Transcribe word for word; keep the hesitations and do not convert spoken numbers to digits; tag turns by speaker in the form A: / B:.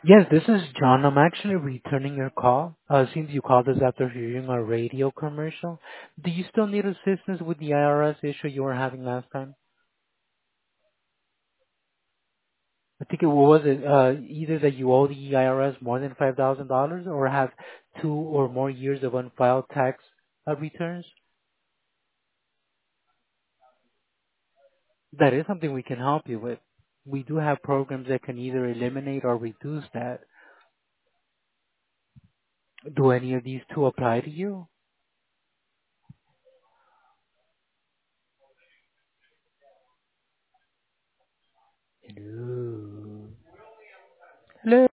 A: Yes, this is John. I'm actually returning your call. Uh, since you called us after hearing our radio commercial, do you still need assistance with the I R S issue you were having last time? I think it what was it uh, either that you owe the I R S more than five thousand dollars, or have two or more years of unfiled tax uh, returns. That is something we can help you with. We do have programs that can either eliminate or reduce that. Do any of these two apply to you? Hello. Hello.